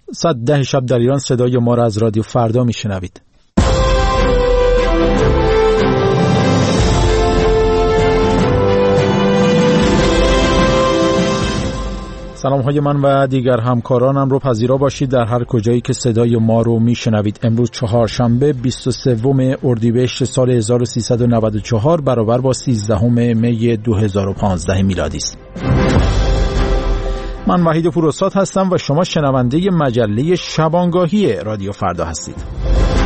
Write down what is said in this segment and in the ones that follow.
ساعت 10 شب در ایران صدای ما را از رادیو فردا میشنوید. سلام های من و دیگر همکارانم رو پذیرا باشید در هر کجایی که صدای ما رو میشنوید. امروز چهارشنبه 23 اردیبهشت سال 1394 برابر با 13 می 2015 میلادی است. من وحید پوراستاد هستم و شما شنونده مجله شبانگاهی رادیو فردا هستید.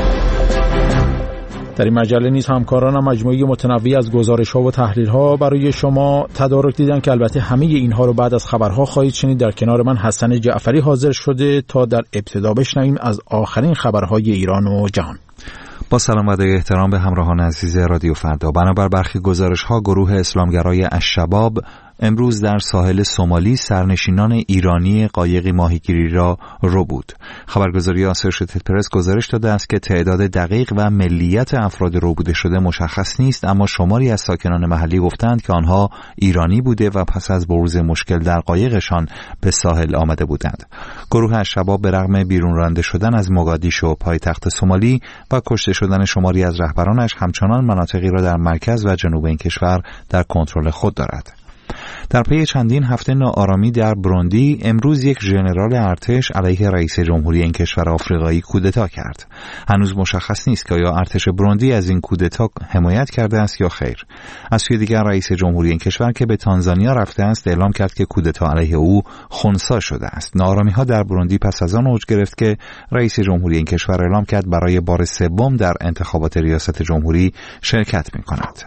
در این مجله نیز همکارانم مجموعه متنوعی از گزارش‌ها و تحلیل‌ها برای شما تدارک دیدن که البته همه اینها رو بعد از خبرها خواهید شنید. در کنار من حسن جعفری حاضر شده تا در ابتدا بشنویم از آخرین خبرهای ایران و جهان. با سلام و احترام به همراهان عزیز رادیو فردا. بنابر برخی گزارش‌ها گروه اسلامگرای الشباب امروز در ساحل سومالی سرنشینان ایرانی قایقی ماهیگیری را ربود. خبرگزاری آسوشییتد پرس گزارش داده است که تعداد دقیق و ملیت افراد ربوده شده مشخص نیست، اما شماری از ساکنان محلی گفتند که آنها ایرانی بوده و پس از بروز مشکل در قایقشان به ساحل آمده بودند. گروه الشباب به رغم بیرون رانده شدن از موگادیشو پایتخت سومالی و کشته شدن شماری از رهبرانش همچنان مناطقی را در مرکز و جنوب این کشور در کنترل خود دارد. در پی چندین هفته ناآرامی در بروندی امروز یک ژنرال ارتش علیه رئیس جمهوری این کشور آفریقایی کودتا کرد. هنوز مشخص نیست که آیا ارتش بروندی از این کودتا حمایت کرده است یا خیر. از سوی دیگر رئیس جمهوری این کشور که به تانزانیا رفته است اعلام کرد که کودتا علیه او خنثی شده است. ناآرامی‌ها در بروندی پس از آن اوج گرفت که رئیس جمهوری این کشور اعلام کرد برای بار سوم در انتخابات ریاست جمهوری شرکت می‌کند.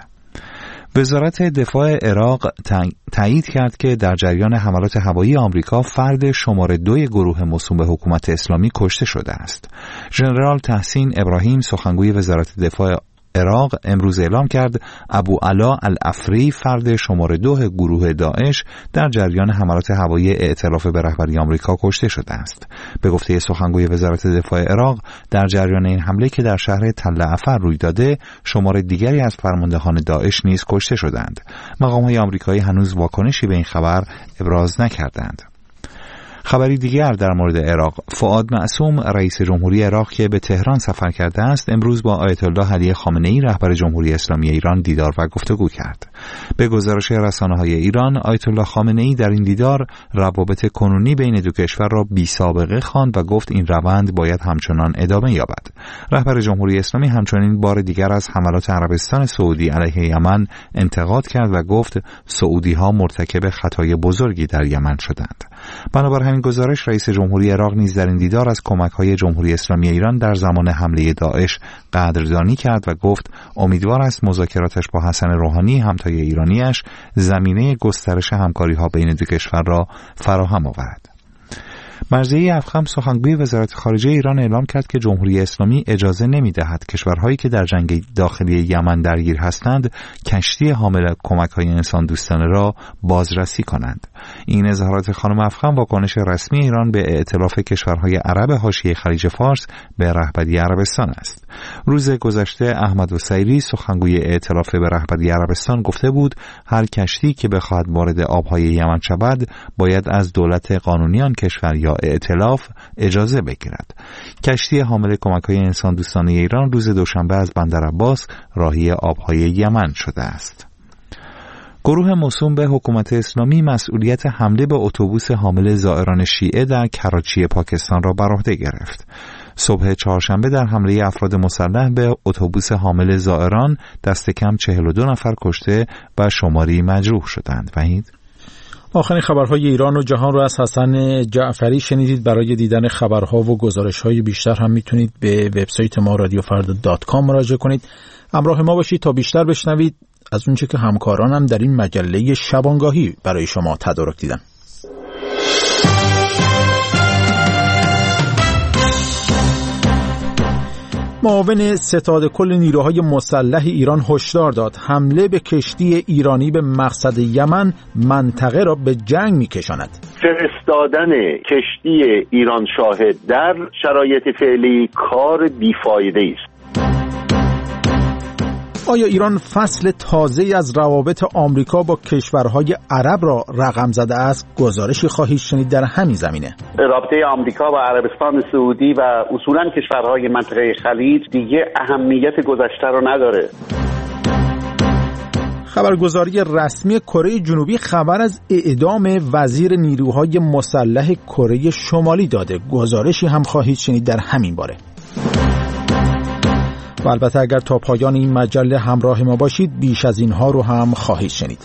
وزارت دفاع عراق تایید کرد که در جریان حملات هوایی آمریکا فرد شماره 2 گروه موسوم به حکومت اسلامی کشته شده است. ژنرال تحسین ابراهیم سخنگوی وزارت دفاع عراق امروز اعلام کرد ابو علا الافری فرد شماره 2 گروه داعش در جریان حملات هوایی ائتلاف به رهبری آمریکا کشته شده است. به گفته سخنگوی وزارت دفاع عراق در جریان این حمله که در شهر تل افر روی داده شماره دیگری از فرماندهان داعش نیز کشته شدند. مقام‌های آمریکایی هنوز واکنشی به این خبر ابراز نکردند. خبری دیگر در مورد عراق: فؤاد معصوم رئیس جمهوری عراق که به تهران سفر کرده است امروز با آیت الله علی خامنه‌ای رهبر جمهوری اسلامی ایران دیدار و گفتگو کرد. به گزارش رسانه‌های ایران آیت الله خامنه‌ای در این دیدار روابط کنونی بین دو کشور را بی‌سابقه خواند و گفت این روند باید همچنان ادامه یابد. رهبر جمهوری اسلامی همچنین بار دیگر از حملات عربستان سعودی علیه یمن انتقاد کرد و گفت سعودی‌ها مرتکب خطای بزرگی در یمن شدند. بنابر همین گزارش رئیس جمهوری عراق نیز در این دیدار از کمک‌های جمهوری اسلامی ایران در زمان حمله داعش قدردانی کرد و گفت امیدوار است مذاکراتش با حسن روحانی همتای ایرانیش زمینه گسترش همکاری‌ها بین دو کشور را فراهم آورد. مرضیه افخم سخنگوی وزارت خارجه ایران اعلام کرد که جمهوری اسلامی اجازه نمی‌دهد کشورهایی که در جنگ داخلی یمن درگیر هستند کشتی حامل کمک‌های انسان دوستانه را بازرسی کنند. این اظهارات خانم افخم واکنش رسمی ایران به ائتلاف کشورهای عرب حاشیه خلیج فارس به رهبری عربستان است. روز گذشته احمد السیری سخنگوی ائتلاف به رهبری عربستان گفته بود هر کشتی که بخواهد وارد آب‌های یمن شود باید از دولت قانونی آن کشور یا ائتلاف اجازه بگیرد. کشتی حامل کمک‌های انسان دوستانه ایران روز دوشنبه از بندر عباس راهی آب‌های یمن شده است. گروه موسوم به حکومت اسلامی مسئولیت حمله به اتوبوس حامل زائران شیعه در کراچی پاکستان را بر عهده گرفت. صبح چهارشنبه در حمله افراد مسلح به اتوبوس حامل زائران دست کم 42 نفر کشته و شماری مجروح شدند. وحید آخرین خبرهای ایران و جهان رو از حسن جعفری شنیدید. برای دیدن خبرها و گزارش‌های بیشتر هم میتونید به وبسایت ما radiofarda.com مراجعه کنید. همراه ما باشید تا بیشتر بشنوید از اونچه که همکارانم در این مجله شبانگاهی برای شما تدارک دیدن. معاون ستاد کل نیروهای مسلح ایران هشدار داد حمله به کشتی ایرانی به مقصد یمن منطقه را به جنگ می‌کشاند. فرستادن کشتی ایران شاهد در شرایط فعلی کار بیفایده است. آیا ایران فصل تازه‌ای از روابط آمریکا با کشورهای عرب را رقم زده است؟ گزارشی خواهید شنید در همین زمینه. رابطه آمریکا و عربستان سعودی و اصولاً کشورهای منطقه خلیج دیگه اهمیت گذشته رو نداره. خبرگزاری رسمی کره جنوبی خبر از اعدام وزیر نیروهای مسلح کره شمالی داده. گزارشی هم خواهید شنید در همین باره. و البته اگر تا پایان این مجله همراه ما باشید بیش از اینها رو هم خواهید شنید.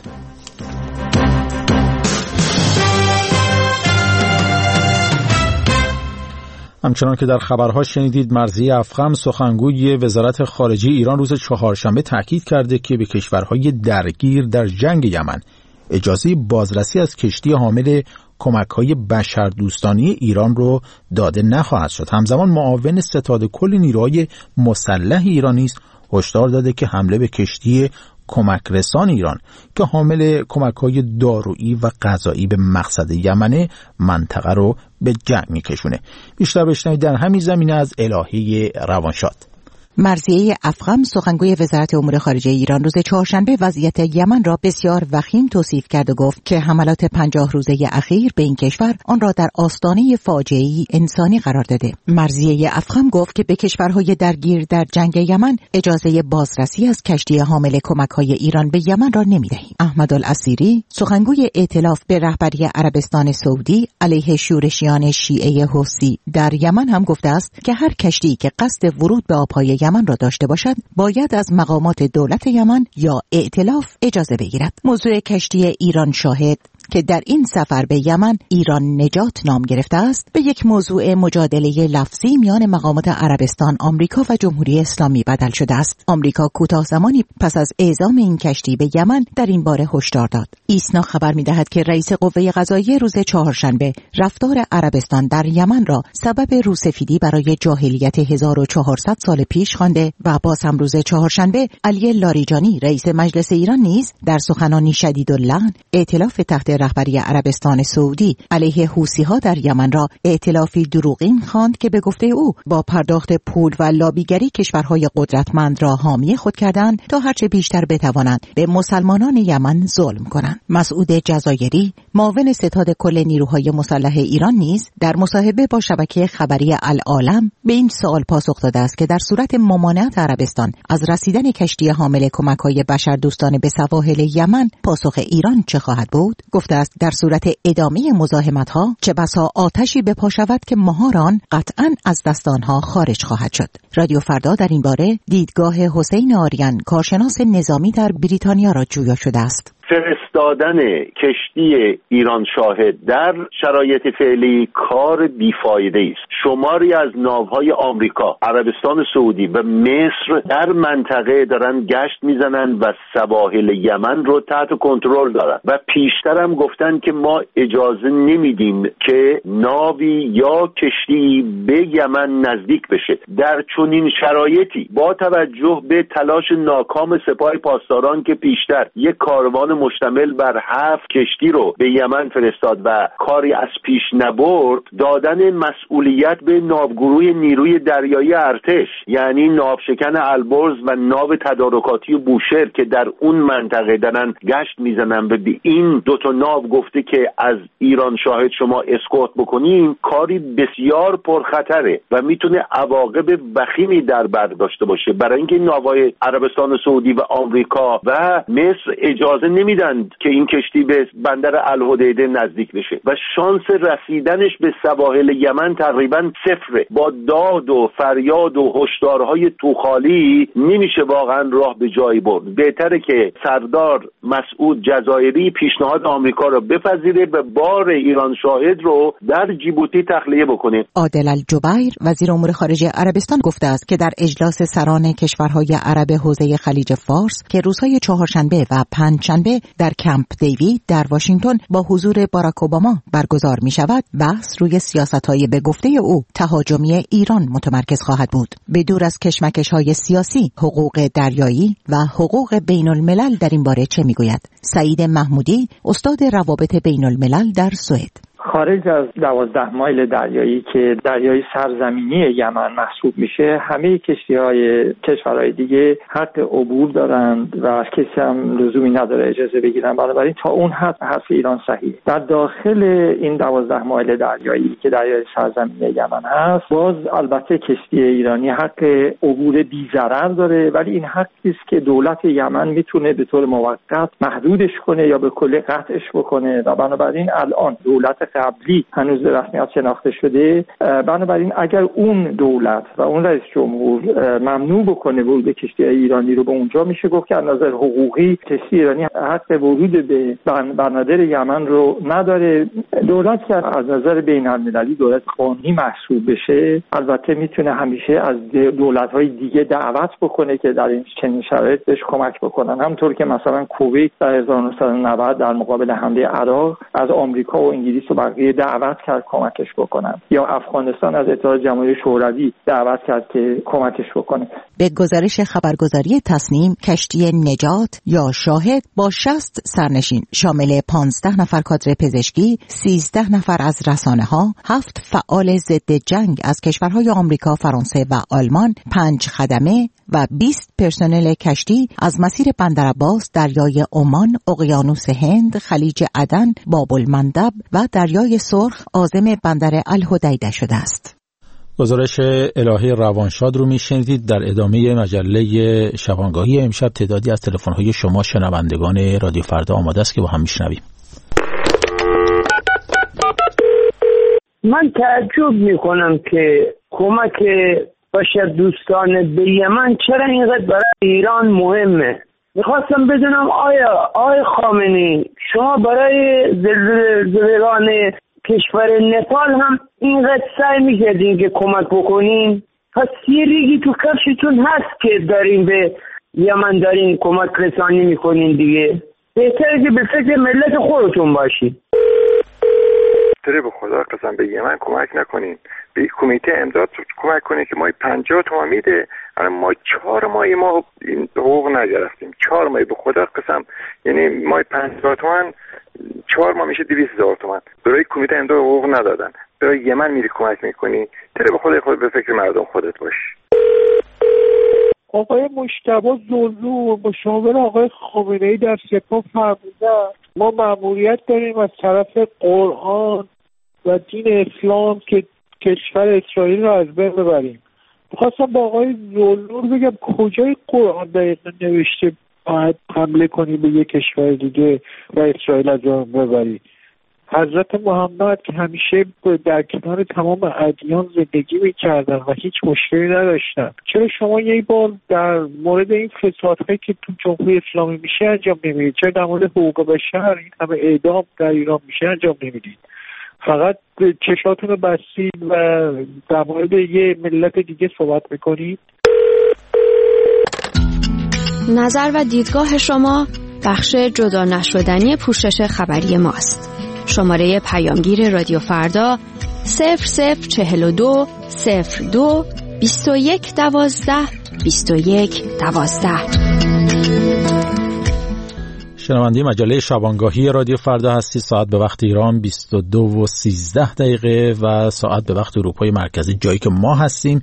همچنان که در خبرها شنیدید، مرضیه افخم سخنگوی وزارت خارجه ایران روز چهارشنبه تاکید کرده که به کشورهای درگیر در جنگ یمن اجازه بازرسی از کشتی حامل کمک‌های بشردوستانه ایران رو داده نخواهد شد. همزمان معاون ستاد کل نیروهای مسلح ایران نیز هشدار داده که حمله به کشتی کمک رسان ایران که حامل کمک‌های دارویی و غذایی به مقصد یمن منطقه رو به جنگ می‌کشونه. بیشتر بشنوید در همین زمینه از الهی روانشاد. مرضیه افخم سخنگوی وزارت امور خارجه ایران روز چهارشنبه وضعیت یمن را بسیار وخیم توصیف کرد و گفت که حملات 50 روزه اخیر به این کشور آن را در آستانه فاجعه‌ای انسانی قرار داده. مرضیه افخم گفت که به کشورهای درگیر در جنگ یمن اجازه بازرسی از کشتی حامل کمک‌های ایران به یمن را نمی‌دهیم. احمدالاسیری سخنگوی ائتلاف به رهبری عربستان سعودی علیه شورشیان شیعه حوثی در یمن هم گفته است که هر کشتی که قصد ورود به آب‌های یمن را داشته باشد باید از مقامات دولت یمن یا ائتلاف اجازه بگیرد. موضوع کشتی ایران شاهد که در این سفر به یمن ایران نجات نام گرفته است به یک موضوع مجادله لفظی میان مقامات عربستان، آمریکا و جمهوری اسلامی بدل شده است. آمریکا کوتاه زمانی پس از اعزام این کشتی به یمن در این باره هشدار داد. ایسنا خبر می‌دهد که رئیس قوه قضاییه روز چهارشنبه رفتار عربستان در یمن را سبب روسفیدی برای جاهلیت 1400 سال پیش خوانده و باز هم روز چهارشنبه علی لاریجانی رئیس مجلس ایران نیز در سخنانی شدیداللحن ائتلاف تحت رهبری عربستان سعودی علیه حوثی‌ها در یمن را ائتلافی دروغین خواند که به گفته او با پرداخت پول و لابیگری کشورهای قدرتمند را حامی خود کردند تا هرچه بیشتر بتوانند به مسلمانان یمن ظلم کنند. مسعود جزایری معاون ستاد کل نیروهای مسلح ایران نیز در مصاحبه با شبکه خبری العالم به این سوال پاسخ داده است که در صورت ممانعت عربستان از رسیدن کشتی حامل کمک‌های بشردوستانه به سواحل یمن پاسخ ایران چه خواهد بود؟ گفته است در صورت ادامه مزاحمت‌ها چه بسا آتشی بپا شود که مهار آن قطعاً از دست آنها خارج خواهد شد. رادیو فردا در این باره دیدگاه حسین آریان کارشناس نظامی در بریتانیا را جویا شده است. فرستادن کشتی ایران شاهد در شرایط فعلی کار بیفایده است. شماری از ناوهای آمریکا، عربستان سعودی و مصر در منطقه دارن گشت میزنن و سواحل یمن رو تحت کنترل دارن و پیشتر هم گفتن که ما اجازه نمیدیم که ناوی یا کشتی به یمن نزدیک بشه. در چنین شرایطی با توجه به تلاش ناکام سپاه پاسداران که پیشتر یک کاروان مشتمل بر 7 کشتی رو به یمن فرستاد و کاری از پیش نبرد، دادن مسئولیت به ناوگروه نیروی دریایی ارتش یعنی ناوشکن البرز و ناو تدارکاتی بوشهر که در اون منطقه دارن گشت میزنن به این دوتا ناو گفته که از ایران شاهد شما اسکورت بکنیم، کاری بسیار پرخطره و میتونه عواقب وخیمی در بر داشته باشه. برای اینکه ناوهای عربستان سعودی و آمریکا و مصر اجازه نمیدن که این کشتی به بندر الحدیده نزدیک بشه و شانس رسیدنش به سواحل یمن تقریبا صفره. با داد و فریاد و هشدارهای توخالی نمیشه واقعا راه به جایی برد. بهتره که سردار مسعود جزایری پیشنهاد آمریکا رو بپذیره و بار ایران شاهد رو در جیبوتی تخلیه بکنه. عادل الجبیر وزیر امور خارجه عربستان گفته است که در اجلاس سران کشورهای عرب حوزه خلیج فارس که روزهای چهارشنبه و پنجشنبه در کمپ دیوید در واشنگتن با حضور باراک اوباما برگزار می شود، بحث روی سیاست‌های به گفته او تهاجمی ایران متمرکز خواهد بود. به دور از کشمکش‌های سیاسی، حقوق دریایی و حقوق بین الملل در این باره چه می‌گوید؟ سعید محمودی استاد روابط بین الملل در سوئد. خارج از 12 مایل دریایی که دریای سرزمینی یمن محسوب میشه، همه کشتی‌های کشورهای دیگه حق عبور دارند و کسی هم لزومی نداره اجازه بگیرن. بنابراین تا اون حرف ایران صحیح. در داخل این 12 مایل دریایی که دریای سرزمینی یمن هست، باز البته کشتی ایرانی حق عبور بی‌ضرر داره، ولی این حقی است که دولت یمن میتونه به طور موقت محدودش کنه یا به کلی قطعش بکنه و بنابراین الان دولت قبلی هنوز به رسمیت شناخته شده. بنابراین اگر اون دولت و اون رئیس جمهور ممنوع بکنه ورود کشتی ایرانی رو به اونجا، میشه گفت که از نظر حقوقی کشتی ایرانی حق ورود به بنادر یمن رو نداره. دولت که از نظر بین‌المللی دولت قانونی محسوب بشه، البته میتونه همیشه از دولت‌های دیگه دعوت بکنه که در این چنین شرایط بهش کمک بکنن، همونطور که مثلا کویت در 1990 در مقابل حمله عراق از آمریکا و انگلیس و بقیه دعوت کرد کمکش بکنن، یا افغانستان از اتحاد جماهیر شوروی دعوت کرد که کمکش بکنه. به گزارش خبرگزاری تصنیم، کشتی نجات یا شاهد با 60 سرنشین شامل 15 نفر کادر پزشکی، 13 نفر از رسانه‌ها، 7 فعال ضد جنگ از کشورهای آمریکا، فرانسه و آلمان، 5 خدمه و 20 پرسنل کشتی از مسیر بندرعباس، دریای عمان، اقیانوس هند، خلیج عدن، باب المندب و دریای سرخ عازم بندر الحدیده شده است. گزارش الهی روانشاد رو میشنیدید. در ادامه مجله شبانگاهی امشب تعدادی از تلفن‌های شما شنوندگان رادیو فردا آماده است که با هم میشنویم. من تعجب میکنم که کمک بشر دوستان به یمن چرا اینقدر برای ایران مهمه. میخواستم بدونم آیا خامنه‌ای شما برای زلزله‌گان کشور نپال هم اینقدر سعی میکردین که کمک بکنین؟ پس یه ریگی تو کفشتون هست که دارین به یمن دارین کمک رسانی میکنین دیگه. بهتره که به فکر ملت خودتون باشین. به خدا قسم به یمن کمک نکنین، به کمیته امداد کمک کنین که ما 50 تومان میده. ما 4 ماه ما این حقوق نگرفتیم. 4 ماه به خدا قسم، یعنی ما 50 تومان 4 ماه میشه 200,000 تومان. برای کمیته امداد حقوق ندادن، برای یمن میری کمک میکنی. به خدا خود به فکر مردم خودت باش. آقای مجتبی زلزو مشاور آقای خامنه‌ای در سپاه فرمودن ما مأموریت داریم از طرف قرآن و دین اسلام که کشور اسرائیل رو از بین ببریم. می‌خواستم با آقای زلنور بگم کجای قرآن دقیقا نوشته باید حمله کنی به یک کشور دیگه و اسرائیل از بین ببری؟ حضرت محمد که همیشه در کنار تمام ادیان زندگی میکردن و هیچ مشکلی نداشتن، چرا شما یه بار در مورد این فسادهایی که تو جمهوری اسلامی میشه انجام نمیدید؟ چرا در مورد حقوق بشر این همه اعدام در ایران میشه انجام نمیدید؟ فقط چشاتون رو بستید و در مورد یه ملت دیگه صحبت میکنید. نظر و دیدگاه شما بخش جدا نشدنی پوشش خبری ماست. شماره پیامگیر رادیو فردا 0042 02 21 12 21 12. شنونده مجله شبانگاهی رادیو فردا هستید. ساعت به وقت ایران 22:13 و ساعت به وقت اروپای مرکزی، جایی که ما هستیم،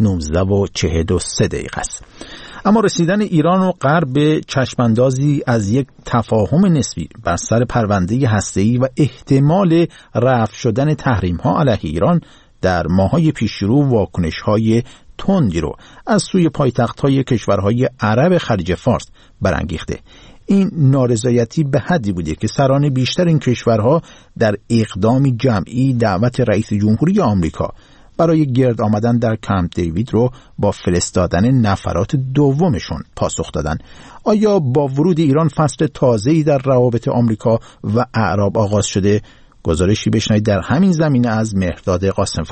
19:43 است. اما رسیدن ایران و غرب به چشماندازی از یک تفاهم نسبی بر سر پرونده هسته‌ای و احتمال رفع شدن تحریم‌ها علیه ایران در ماه‌های پیشرو واکنش‌های تندی رو از سوی پایتخت‌های کشورهای عرب خلیج فارس برانگیخته. این نارضایتی به حدی بوده که سران بیشتر این کشورها در اقدامی جمعی دعوت رئیس جمهوری آمریکا برای گرد آمدن در کمپ دیوید رو با فرستادن نفرات دومشون پاسخ دادن. آیا با ورود ایران فصل تازه‌ای در روابط آمریکا و اعراب آغاز شده؟ گزارشی بشنوید در همین زمینه از مهرداد قاسم‌فر.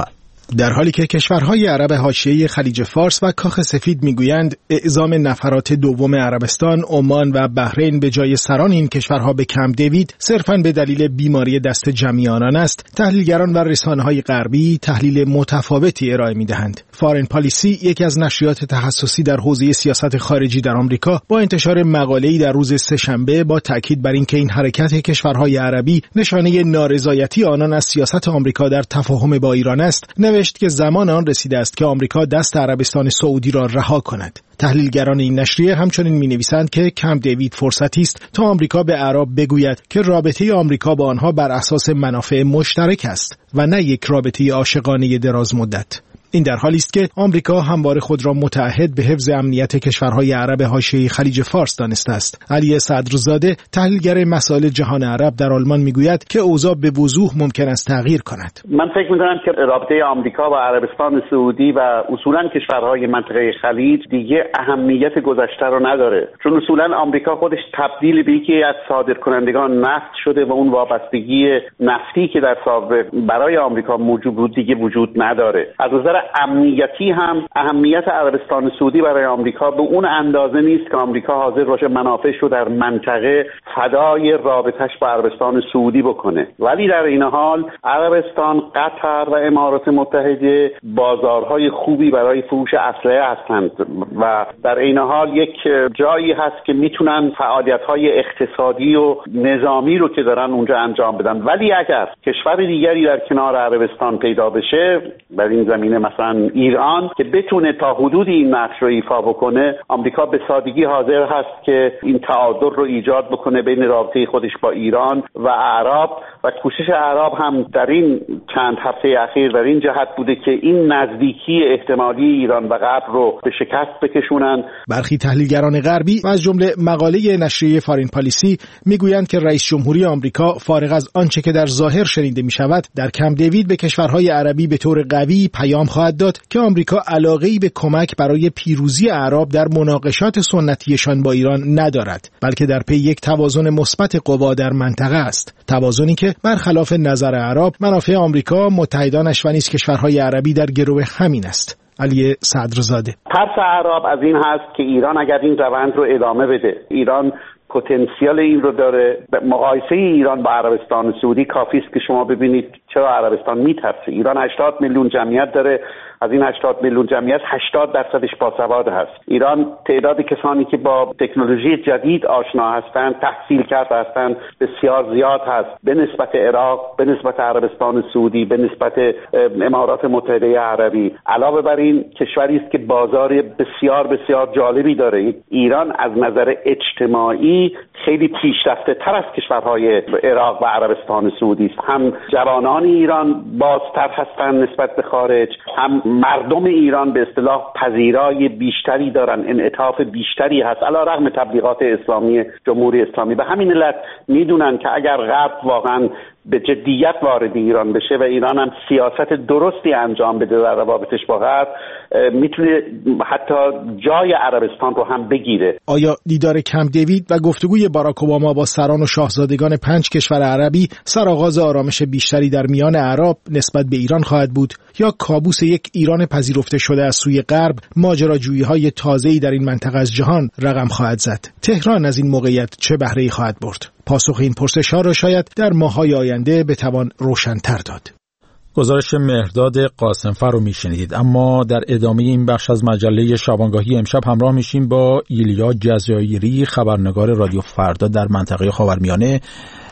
در حالی که کشورهای عرب حاشیه خلیج فارس و کاخ سفید میگویند اعزام نفرات دوم عربستان، عمان و بحرین به جای سران این کشورها به کمپ دیوید صرفاً به دلیل بیماری دست جمعی آنان است، تحلیلگران و رسانه‌های غربی تحلیل متفاوتی ارائه می‌دهند. فارن پالیسی، یکی از نشریات تخصصی در حوزه سیاست خارجی در آمریکا، با انتشار مقاله‌ای در روز سه‌شنبه با تاکید بر اینکه این حرکت کشورهای عربی نشانه نارضایتی آنان از سیاست آمریکا در تفاهم با ایران است، نوشت که زمان آن رسیده است که آمریکا دست عربستان سعودی را رها کند. تحلیلگران این نشریه همچنین می‌نویسند که کمپ دیوید فرصتی است تا آمریکا به اعراب بگوید که رابطه آمریکا با آنها بر اساس منافع مشترک است و نه یک رابطه عاشقانه دراز مدت. این در حالی است که آمریکا همواره خود را متعهد به حفظ امنیت کشورهای عرب حاشیه خلیج فارس دانسته است. علی صدرزاده، تحلیلگر مسائل جهان عرب در آلمان، میگوید که اوضاع به وضوح ممکن است تغییر کند. من فکر می‌کنم که رابطه آمریکا و عربستان سعودی و اصولاً کشورهای منطقه خلیج دیگه اهمیت گذشته رو نداره، چون اصولاً آمریکا خودش تبدیل به یکی از صادرکنندگان نفت شده و اون وابستگی نفتی که در سابق برای آمریکا موجود بود دیگه وجود نداره. از نظر امنیتی هم اهمیت عربستان سعودی برای آمریکا به اون اندازه نیست که آمریکا حاضر باشه منافعش رو در منطقه فدای رابطش با عربستان سعودی بکنه. ولی در این حال عربستان، قطر و امارات متحده بازارهای خوبی برای فروش اسلحه هستند و در این حال یک جایی هست که میتونن فعالیت‌های اقتصادی و نظامی رو که دارن اونجا انجام بدن. ولی اگر کشور دیگری در کنار عربستان پیدا بشه در این زمینه، مثلا ایران، که بتونه تا حدودی این نقش رو ایفا بکنه، آمریکا به سادگی حاضر هست که این تعادل رو ایجاد بکنه بین رابطه خودش با ایران و اعراب و کوشش اعراب هم در این چند هفته اخیر در این جهت بوده که این نزدیکی احتمالی ایران و غرب رو به شکست بکشونن. برخی تحلیلگران غربی و از جمله مقاله نشریه فارن پالیسی میگویند که رئیس جمهوری آمریکا فارغ از آنچه که در ظاهر شنیده میشود در کمپ دیوید به کشورهای عربی به طور قوی پیام خواهد داد که آمریکا علاقه‌ای به کمک برای پیروزی اعراب در مناقشات سنتیشان با ایران ندارد، بلکه در پی یک توازن مثبت قوا در منطقه است، توازنی که برخلاف نظر اعراب منافع آمریکا، متحدانش و نیز کشورهای عربی در گرو همین است. علی صدرزاده: ترس اعراب از این هست که ایران اگر این روند رو ادامه بده، ایران پتانسیل این رو داره. مقایسه ایران با عربستان سعودی کافی است که شما ببینید چرا عربستان میترسه. ایران 80 میلیون جمعیت داره، از این 80 میلیون جمعیت 80% باسواد هست. ایران تعداد کسانی که با تکنولوژی جدید آشنا هستند، تحصیل کرده هستند، بسیار زیاد هست به نسبت عراق، به نسبت عربستان سعودی، به نسبت امارات متحده عربی. علاوه بر این کشوری است که بازار بسیار بسیار جالبی داره. ایران از نظر اجتماعی خیلی پیشرفته تر از کشورهای عراق و عربستان سعودی است. هم جوانان ایران بازتر هستند نسبت به خارج، هم مردم ایران به اصطلاح پذیرای بیشتری دارن، انعطاف بیشتری هست علیرغم تبلیغات اسلامی جمهوری اسلامی. به همین علت میدونن که اگر غرب واقعا به جدیت وارد ایران بشه و ایران هم سیاست درستی انجام بده در روابطش با غرب، میتونه حتی جای عربستان رو هم بگیره. آیا دیدار کمپ دیوید و گفتگوی باراک اوباما با سران و شاهزادگان 5 کشور عربی سرآغاز آرامش بیشتری در میان اعراب نسبت به ایران خواهد بود، یا کابوس یک ایران پذیرفته شده از سوی غرب ماجراجویی‌های تازه‌ای در این منطقه از جهان رقم خواهد زد؟ تهران از این موقعیت چه بهره‌ای خواهد برد؟ پاسخ این پرسش‌ها را شاید در ماه‌های آینده بتوان روشن‌تر داد. گزارش مهرداد قاسمفر رو میشنیدید. اما در ادامه این بخش از مجله شبانگاهی امشب همراه میشیم با ایلیا جزایری، خبرنگار رادیو فردا در منطقه خاورمیانه،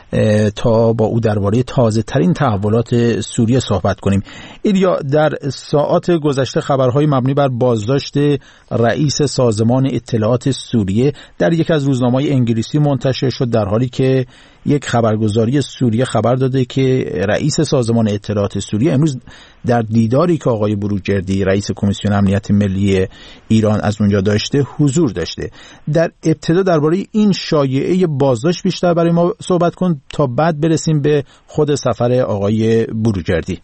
تا با او درباره تازه ترین تحولات سوریه صحبت کنیم. ایلیا، در ساعات گذشته خبرهای مبنی بر بازداشت رئیس سازمان اطلاعات سوریه در یک از روزنامه‌های انگلیسی منتشر شد، در حالی که یک خبرگزاری سوریه خبر داده که رئیس سازمان اطلاعات سوریه امروز در دیداری که آقای بروجردی رئیس کمیسیون امنیت ملی ایران از اونجا داشته حضور داشته. در ابتدا درباره این شایعه بازداشت بیشتر برای ما صحبت کن تا بعد برسیم به خود سفر آقای بروجردی.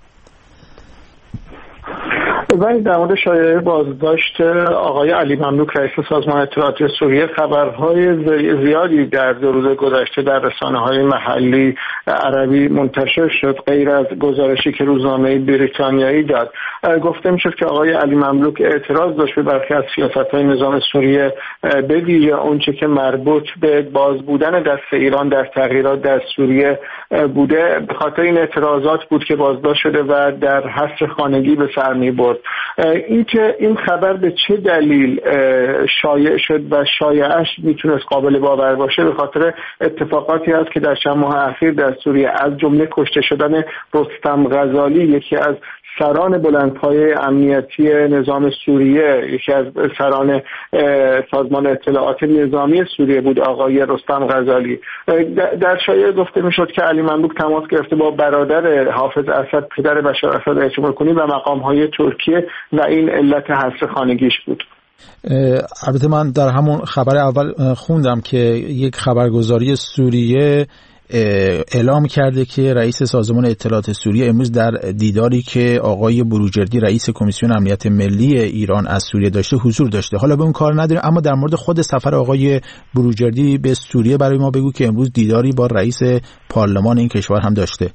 ولی در مورد شایعه بازداشت آقای علی مملوک رئیس سازمان اطلاعات سوریه خبرهای زیادی در 2 روز گذشته در رسانه‌های محلی عربی منتشر شد، غیر از گزارشی که روزنامه بریتانیایی داد. گفته میشد که آقای علی مملوک اعتراض داشت به برخی از سیاست‌های نظام سوریه، به ویژه اونچه که مربوط به باز بودن دست ایران در تغییرات در سوریه بوده. به خاطر این اعتراضات بود که بازداشت شده و در حصر خانگی به سر می‌برد. اینکه این خبر به چه دلیل شایع شد و شایعش میتونست قابل باور باشه به خاطر اتفاقاتی هست که در چند ماه اخیر در سوریه، از جمله کشته شدن رستم غزالی، یکی از سران بلندپایه امنیتی نظام سوریه، یکی از سران سازمان اطلاعات نظامی سوریه بود آقای رستم غزالی. در شایعه گفته میشد که علی مملوک تماس گرفته با برادر حافظ اسد، پدر بشار اسد رئیس جمهوری کنی و مقامهای ترکیه و این علت حبس خانگیش بود. البته من در همون خبر اول خوندم که یک خبرگزاری سوریه اعلام کرده که رئیس سازمان اطلاعات سوریه امروز در دیداری که آقای بروجردی رئیس کمیسیون امنیت ملی ایران از سوریه داشته حضور داشته. حالا به اون کار نداریم، اما در مورد خود سفر آقای بروجردی به سوریه برای ما بگو که امروز دیداری با رئیس پارلمان این کشور هم داشته.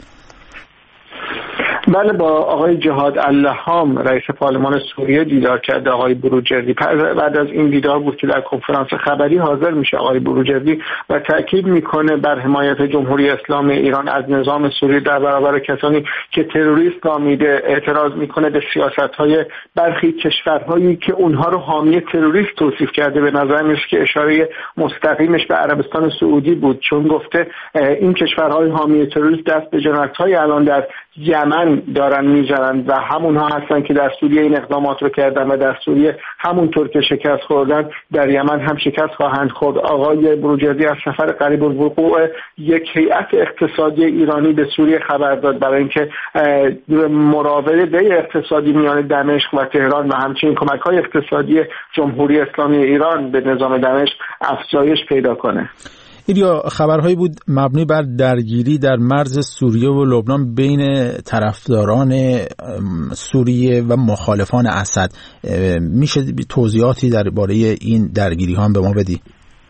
بله، با آقای جهاد اللهام رئیس پارلمان سوریه دیدار کرده آقای بروجردی. بعد از این دیدار بود که در کنفرانس خبری حاضر میشه آقای بروجردی و تاکید میکنه بر حمایت جمهوری اسلامی ایران از نظام سوریه در برابر کسانی که تروریست نامیده. اعتراض میکنه به سیاست‌های برخی کشورهایی که اونها رو حامی تروریست توصیف کرده. به نظر میاد که اشاره مستقیمش به عربستان سعودی بود، چون گفته این کشورهای حامی تروریست دست به جنایت‌های الان در یمن دارن میزنن و همونها هستن که در سوریه این اقدامات رو کردن و در سوریه همونطور که شکست خوردن در یمن هم شکست خواهند خورد. آقای بروجردی از سفر قریب الوقوع یک هیئت اقتصادی ایرانی به سوریه خبر داد برای اینکه مراوده اقتصادی میان دمشق و تهران و همچنین کمک‌های اقتصادی جمهوری اسلامی ایران به نظام دمشق افزایش پیدا کنه. یا خبرهایی بود مبنی بر درگیری در مرز سوریه و لبنان بین طرفداران سوریه و مخالفان اسد. میشه توضیحاتی درباره این درگیری ها هم به ما بدی؟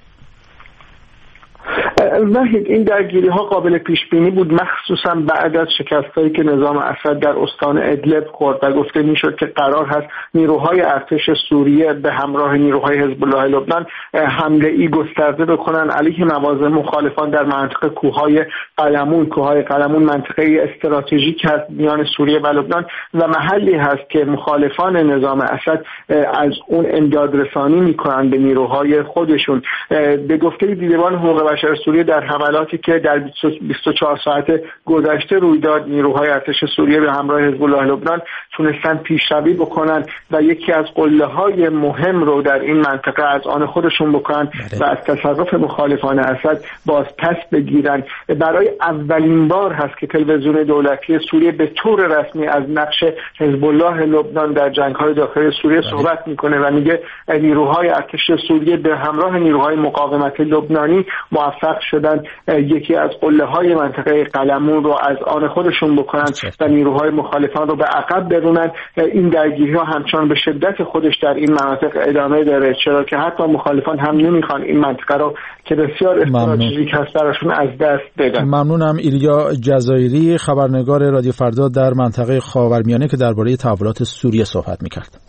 وحید، این درگیری ها قابل پیش بینی بود، مخصوصا بعد از شکستایی که نظام اسد در استان ادلب خورد و گفته میشد که قرار هست نیروهای ارتش سوریه به همراه نیروهای حزب الله لبنان حمله ای گسترده بکنن علیه مواضع مخالفان در منطقه کوههای قلمون منطقه استراتژیک هست میان سوریه و لبنان و محلی هست که مخالفان نظام اسد از اون امداد رسانی میکنن به نیروهای خودشون. به گفته دیدبان حقوق بشر سوریه در حملاتی که در 24 ساعت گذشته روی داد، نیروهای ارتش سوریه به همراه حزب الله لبنان تونستن پیشروی بکنن و یکی از قله‌های مهم رو در این منطقه از آن خودشون بکنن و از تصرف مخالفان اسد باز پس بگیرن. برای اولین بار هست که تلویزیون دولتی سوریه به طور رسمی از نقش حزب الله لبنان در جنگ‌های داخلی سوریه صحبت میکنه و میگه نیروهای ارتش سوریه به همراه نیروهای مقاومت لبنانی موفق شدن یکی از قله‌های منطقه قلمون رو از آن خودشون بکنن و نیروهای مخالفان رو به عقب برونن. این درگیری‌ها همچنان به شدت خودش در این مناطق ادامه داره، چرا که حتی مخالفان هم نمیخوان این منطقه رو که بسیار استراتژیک هست براشون از دست بدن. ممنونم. ایلیا جزایری، خبرنگار رادیو فردا در منطقه خاورمیانه که درباره تحولات سوریه صحبت می‌کرد.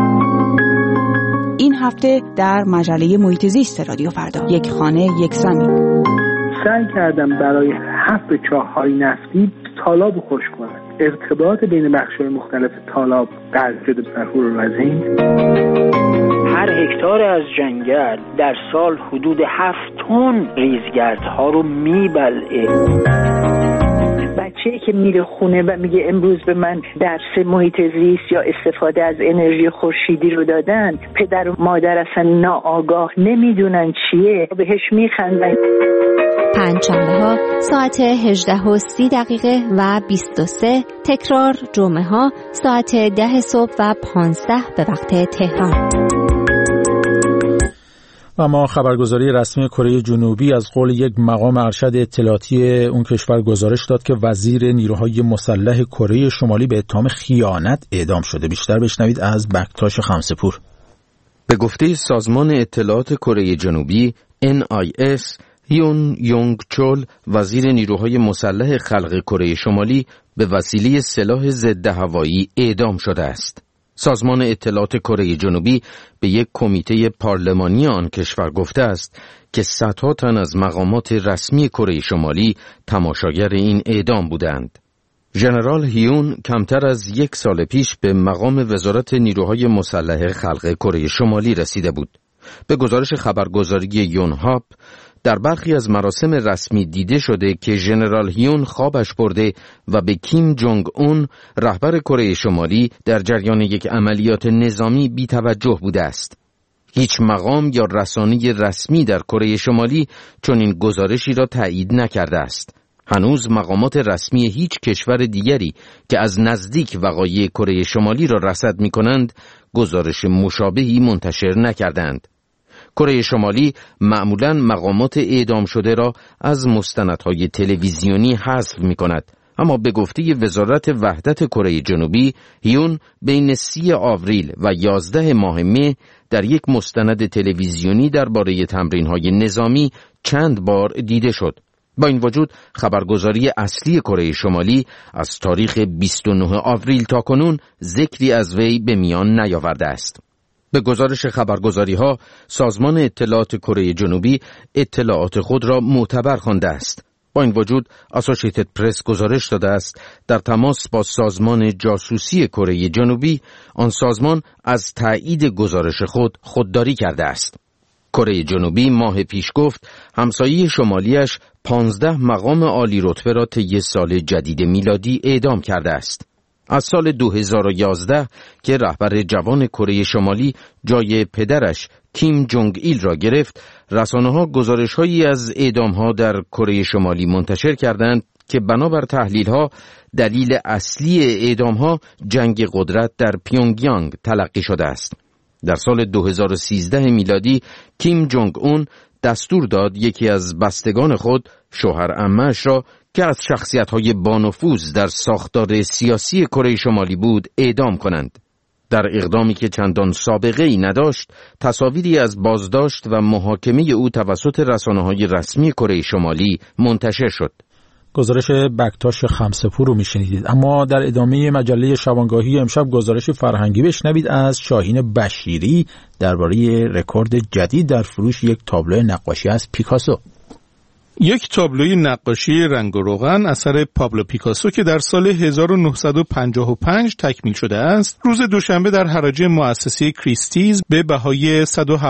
این هفته در مجله محیط زیست رادیو فردا، یک خانه یک زمین، سعی کردم برای حفر چاه‌های نفتی تالاب خشک کنم. ارتباط بین بخش‌های مختلف تالاب قطع شده بر رزین. هر هکتار از جنگل در سال حدود 7 تن ریزگردها رو میبلعه. بچه‌ای که میره خونه و میگه امروز به من درس محیط زیست یا استفاده از انرژی خورشیدی رو دادن، پدر و مادر اصلا ناآگاه نمیدونن چیه، بهش میخندن. پنجشنبه‌ها ساعت 18:30 و 23، تکرار جمعه‌ها ساعت 10 صبح و 15 به وقت تهران. و ما خبرگزاری رسمی کره جنوبی از قول یک مقام ارشد اطلاعاتی اون کشور گزارش داد که وزیر نیروهای مسلح کره شمالی به اتهام خیانت اعدام شده. بیشتر بشنوید از بکتاش خمسه‌پور. به گفته سازمان اطلاعات کره جنوبی NIS، یون یونگ چول وزیر نیروهای مسلح خلق کره شمالی به وسیله سلاح ضد هوایی اعدام شده است. سازمان اطلاعات کره جنوبی به یک کمیته پارلمانی آن کشور گفته است که صدها تن از مقامات رسمی کره شمالی تماشاگر این اعدام بودند. ژنرال هیون کمتر از 1 سال پیش به مقام وزارت نیروهای مسلح خلق کره شمالی رسیده بود. به گزارش خبرگزاری یونهاپ، در برخی از مراسم رسمی دیده شده که ژنرال هیون خوابش برده و به کیم جونگ اون رهبر کره شمالی در جریان یک عملیات نظامی بی‌توجه بوده است. هیچ مقام یا رسانه رسمی در کره شمالی چنین گزارشی را تایید نکرده است. هنوز مقامات رسمی هیچ کشور دیگری که از نزدیک وقایع کره شمالی را رصد می‌کنند، گزارش مشابهی منتشر نکردند. کره شمالی معمولاً مقامات اعدام شده را از مستندهای تلویزیونی حذف می‌کند، اما به گفته وزارت وحدت کره جنوبی، هیون بین 30 آوریل و 11 ماه مه در یک مستند تلویزیونی درباره تمرین‌های نظامی چند بار دیده شد. با این وجود خبرگزاری اصلی کره شمالی از تاریخ 29 آوریل تا کنون ذکری از وی به میان نیاورده است. به گزارش خبرگزاری‌ها، سازمان اطلاعات کره جنوبی اطلاعات خود را معتبر خوانده است. با این وجود اسوسییتد پرس گزارش داده است در تماس با سازمان جاسوسی کره جنوبی، آن سازمان از تایید گزارش خود خودداری کرده است. کره جنوبی ماه پیش گفت همسایه شمالیش 15 مقام عالی رتبه را طی سال جدید میلادی اعدام کرده است. از سال 2011 که رهبر جوان کره شمالی جای پدرش کیم جونگ ایل را گرفت، رسانه‌ها گزارش‌هایی از اعدام‌ها در کره شمالی منتشر کردند که بنابر تحلیل‌ها دلیل اصلی اعدام‌ها جنگ قدرت در پیونگیانگ تلقی شده است. در سال 2013 میلادی کیم جونگ اون دستور داد یکی از بستگان خود، شوهر عمه‌اش را که از شخصیت‌های بانفوذ در ساختار سیاسی کره شمالی بود اعدام کنند. در اقدامی که چندان سابقه‌ای نداشت، تصاویری از بازداشت و محاکمه او توسط رسانه‌های رسمی کره شمالی منتشر شد. گزارش بکتاش خمسه‌پور رو میشنیدید. اما در ادامه مجله شبانگاهی امشب گزارش فرهنگی بشنوید از شاهین بشیری درباره رکورد جدید در فروش یک تابلو نقاشی از پیکاسو. یک تابلوی نقاشی رنگ و روغن اثر پابلو پیکاسو که در سال 1955 تکمیل شده است، روز دوشنبه در حراج مؤسسه کریستیز به بهای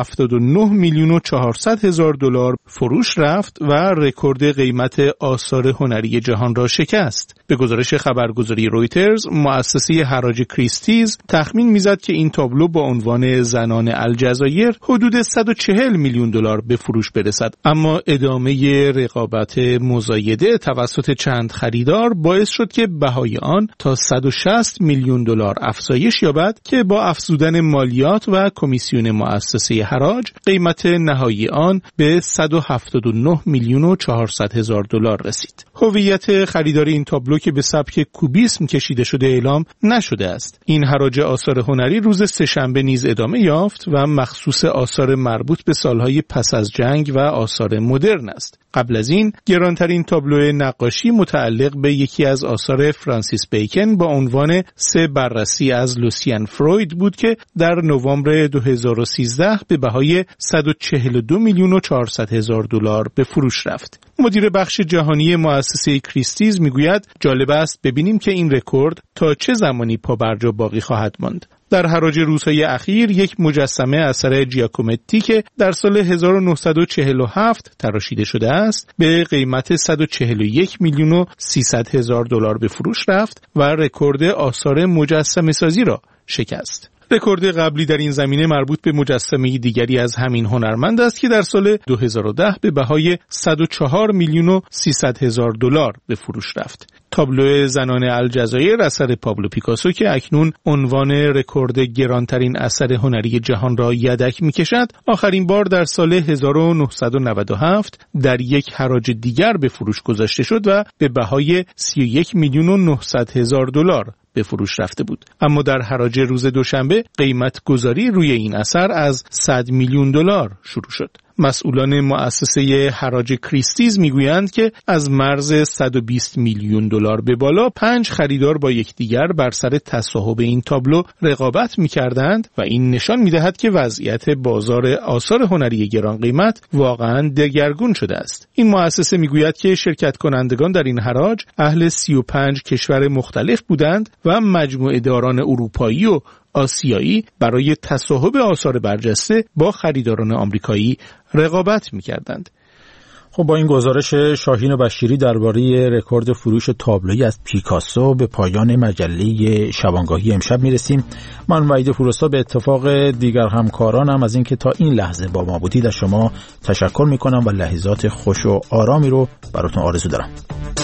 179,400,000 دلار فروش رفت و رکورد قیمت آثار هنری جهان را شکست. به گزارش خبرگزاری رویترز، مؤسسه حراج کریستیز تخمین میزد که این تابلو با عنوان زنان الجزایر حدود 140 میلیون دلار به فروش برسد، اما ادامه رقابت مزایده توسط چند خریدار باعث شد که بهای آن تا 160 میلیون دلار افزایش یابد که با افزودن مالیات و کمیسیون مؤسسه حراج قیمت نهایی آن به 179,400,000 دلار رسید. هویت خریدار این تابلو که به سبک کوبیسم کشیده شده اعلام نشده است. این حراج آثار هنری روز سه‌شنبه نیز ادامه یافت و مخصوص آثار مربوط به سالهای پس از جنگ و آثار مدرن است. قبل از این گرانترین تابلو نقاشی متعلق به یکی از آثار فرانسیس بیکن با عنوان 3 بررسی از لوسیان فروید بود که در نوامبر 2013 به بهای 142,400,000 دلار به فروش رفت. مدیر بخش جهانی مؤسسه کریستیز میگوید جالب است ببینیم که این رکورد تا چه زمانی پابرجا باقی خواهد ماند. در حراج روزهای اخیر یک مجسمه اثر جیاکومتی که در سال 1947 تراشیده شده است به قیمت 141,300,000 دلار به فروش رفت و رکورد آثار مجسمه سازی را شکست. رکورد قبلی در این زمینه مربوط به مجسمه دیگری از همین هنرمند است که در سال 2010 به بهای 104,300,000 دلار به فروش رفت. تابلو زنان الجزایر اثر پابلو پیکاسو که اکنون عنوان رکورد گرانترین اثر هنری جهان را یدک می‌کشد، آخرین بار در سال 1997 در یک حراج دیگر به فروش گذاشته شد و به بهای 31,900,000 دلار به فروش رفته بود. اما در حراج روز دوشنبه قیمت گذاری روی این اثر از 100 میلیون دلار شروع شد. مسئولان مؤسسه حراج کریستیز میگویند که از مرز 120 میلیون دلار به بالا 5 خریدار با یکدیگر بر سر تصاحب این تابلو رقابت می‌کردند و این نشان می‌دهد که وضعیت بازار آثار هنری گران قیمت واقعاً دگرگون شده است. این مؤسسه میگوید که شرکت کنندگان در این حراج اهل 35 کشور مختلف بودند و مجموعه داران اروپایی و آسیایی برای تصاحب آثار برجسته با خریداران آمریکایی رقابت می‌کردند. خب با این گزارش شاهین و بشیری درباره رکورد فروش تابلویی از پیکاسو به پایان مجله شبانگاهی امشب میرسیم. من وحید پوروستا به اتفاق دیگر همکارانم از اینکه تا این لحظه با ما بودید از شما تشکر میکنم و لحظات خوش و آرامی رو براتون آرزو دارم.